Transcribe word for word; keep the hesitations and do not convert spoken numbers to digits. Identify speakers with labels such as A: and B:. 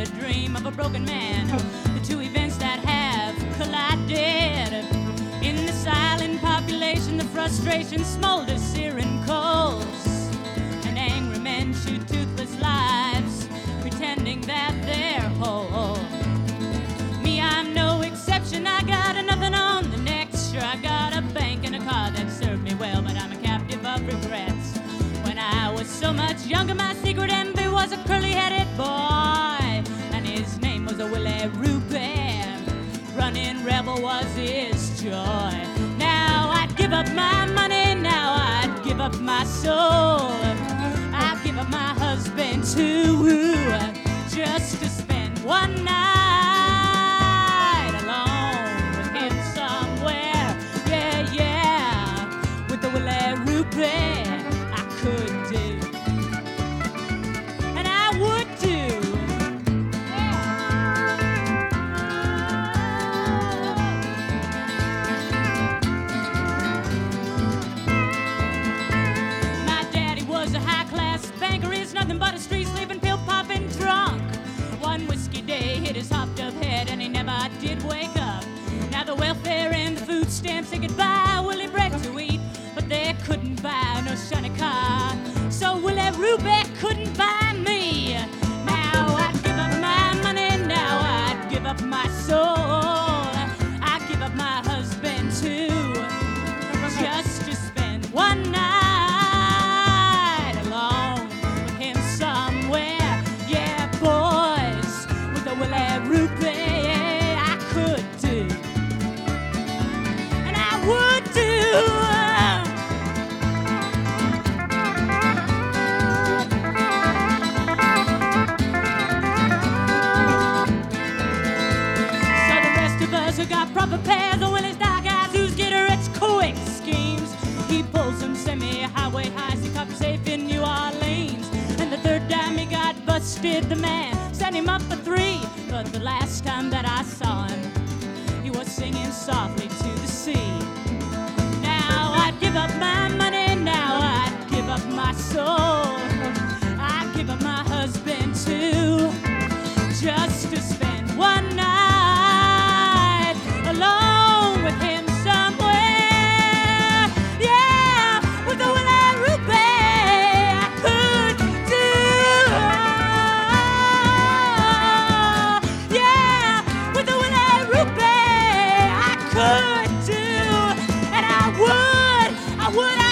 A: the dream of a broken man. The two events that have collided. In the silent population, the frustration smolders searing coals. And angry men shoot toothless lives, pretending that they're whole. Me, I'm no exception. I got nothing on the next. Sure, I got a bank and a car that served me well, but I'm a captive of regrets. When I was so much younger, my secret envy was a curly-headed boy, and his name was a Willie Ruby. Running rebel was his joy. Now I'd give up my money, now I'd give up my soul. I'd give up my husband too, just to spend one night alone with him somewhere. Yeah, yeah, with the Willie Ruby. I could do, and I would do. My daddy was a high-class banker, is nothing but a street-sleeping, pill-popping drunk. One whiskey day hit his hopped-up head, and he never did wake up. Now the welfare and the food stamps, they could buy Willie bread to eat, but they couldn't buy no shiny car. So Willie Ruby couldn't buy me. Now I'd give up my money, now I'd give up my soul. I'd give up my husband too, just to spend one night alone with him somewhere. Yeah, boys, with a Willie Ruby, I could do, and I would do. Who got proper pairs of Willie's dark eyes, who's get rich quick schemes. He pulls some semi-highway highs, he cops safe in New Orleans. And the third time he got busted, the man set him up for three. But the last time that I saw him, he was singing softly to the sea. Now I'd give up my money, now I'd give up my soul. I'd give up my husband too, just to spend one night alone with him somewhere. Yeah, with the Willie Ruby, I could do. Yeah, with the Willie Ruby, I could do, and I would, I would.